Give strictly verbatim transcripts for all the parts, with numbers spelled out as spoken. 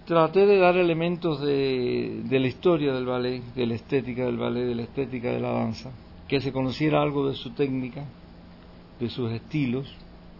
traté de dar elementos de, de la historia del ballet, de la estética del ballet, de la estética de la danza, que se conociera algo de su técnica, de sus estilos,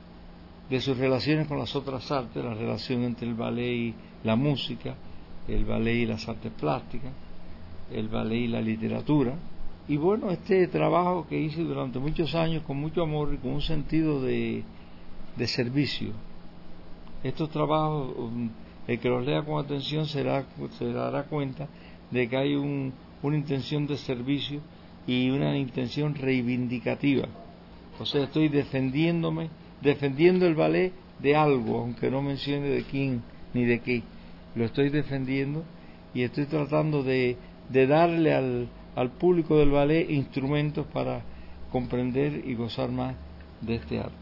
de sus relaciones con las otras artes, la relación entre el ballet y la música, el ballet y las artes plásticas, el ballet y la literatura. Y bueno, este trabajo que hice durante muchos años con mucho amor y con un sentido de, de servicio. Estos trabajos, el que los lea con atención será, se dará cuenta de que hay un, una intención de servicio y una intención reivindicativa. O sea, estoy defendiéndome, defendiendo el ballet de algo, aunque no mencione de quién ni de qué. Lo estoy defendiendo y estoy tratando de, de darle al, al público del ballet instrumentos para comprender y gozar más de este arte.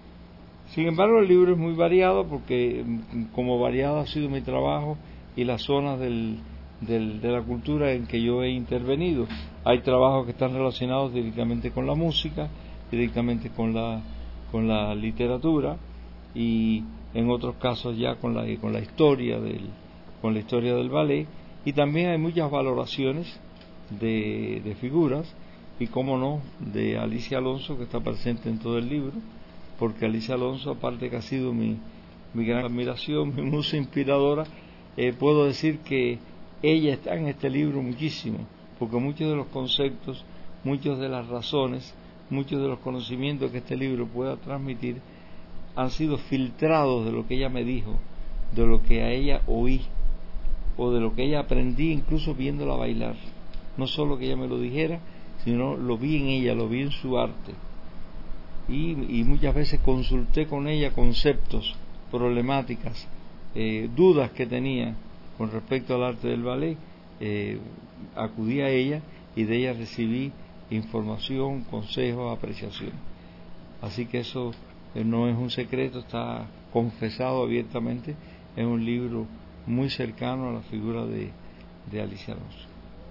Sin embargo, el libro es muy variado porque, como variado ha sido mi trabajo y las zonas del, del, de la cultura en que yo he intervenido. Hay trabajos que están relacionados directamente con la música, directamente con la, con la literatura y en otros casos ya con la, con la historia del, con la historia del ballet, y también hay muchas valoraciones de, de figuras y, cómo no, de Alicia Alonso, que está presente en todo el libro, porque Alicia Alonso, aparte que ha sido mi, mi gran admiración, mi musa inspiradora, eh, puedo decir que ella está en este libro muchísimo, porque muchos de los conceptos, muchas de las razones, muchos de los conocimientos que este libro pueda transmitir han sido filtrados de lo que ella me dijo, de lo que a ella oí, o de lo que ella aprendí incluso viéndola bailar. No solo que ella me lo dijera, sino lo vi en ella, lo vi en su arte. Y, y muchas veces consulté con ella conceptos, problemáticas, eh, dudas que tenía con respecto al arte del ballet. Eh, acudí a ella y de ella recibí información, consejos, apreciación. Así que eso eh, no es un secreto, está confesado abiertamente. Es un libro muy cercano a la figura de, de Alicia Alonso.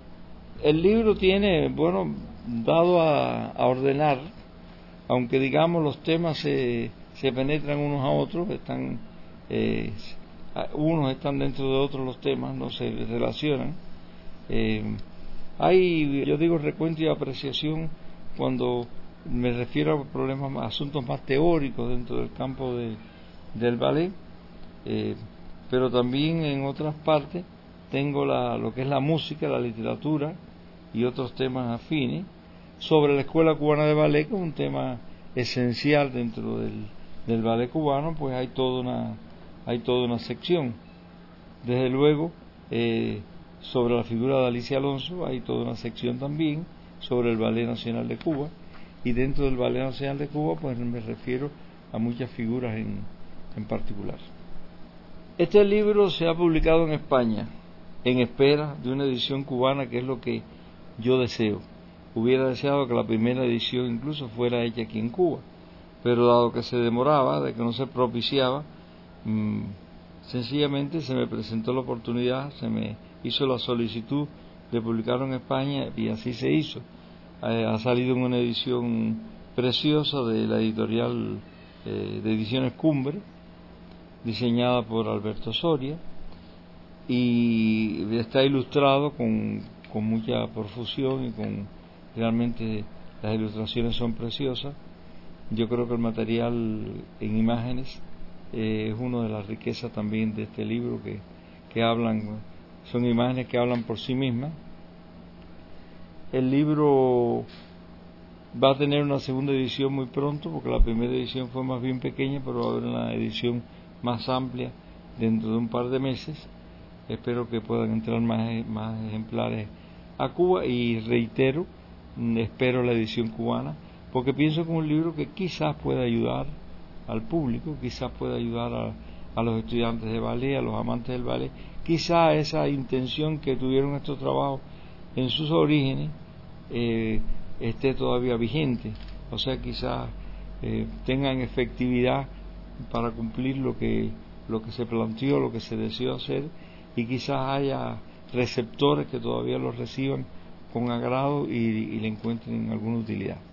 El libro tiene, bueno, dado a, a ordenar, aunque digamos los temas se, se penetran unos a otros, están eh, unos están dentro de otros los temas, no se relacionan. Eh, hay, yo digo, recuento y apreciación cuando me refiero a problemas, a asuntos más teóricos dentro del campo de, del ballet, eh, pero también en otras partes tengo la, lo que es la música, la literatura y otros temas afines. Sobre la Escuela Cubana de Ballet, que es un tema esencial dentro del, del ballet cubano, pues hay toda una, hay toda una sección. Desde luego, eh, sobre la figura de Alicia Alonso hay toda una sección también, sobre el Ballet Nacional de Cuba, y dentro del Ballet Nacional de Cuba pues me refiero a muchas figuras en, en particular. Este libro se ha publicado en España, en espera de una edición cubana, que es lo que yo deseo. Hubiera deseado que la primera edición incluso fuera hecha aquí en Cuba, pero dado que se demoraba, de que no se propiciaba, mmm, sencillamente se me presentó la oportunidad, se me hizo la solicitud de publicarlo en España y así se hizo. Eh, ha salido en una edición preciosa de la editorial eh, de Ediciones Cumbre, diseñada por Alberto Soria, y está ilustrado con, con mucha profusión y con realmente las ilustraciones son preciosas. Yo creo que el material en imágenes eh, es una de las riquezas también de este libro, que, que hablan, son imágenes que hablan por sí mismas. El libro va a tener una segunda edición muy pronto, porque la primera edición fue más bien pequeña, pero va a haber una edición más amplia dentro de un par de meses. Espero que puedan entrar más, más ejemplares a Cuba, y reitero, espero la edición cubana, porque pienso que es un libro que quizás pueda ayudar al público, quizás pueda ayudar a, a los estudiantes de ballet, a los amantes del ballet, quizás esa intención que tuvieron estos trabajos en sus orígenes eh, esté todavía vigente, o sea, quizás eh, tengan efectividad para cumplir lo que, lo que se planteó, lo que se deseó hacer, y quizás haya receptores que todavía los reciban con agrado y, y le encuentren alguna utilidad.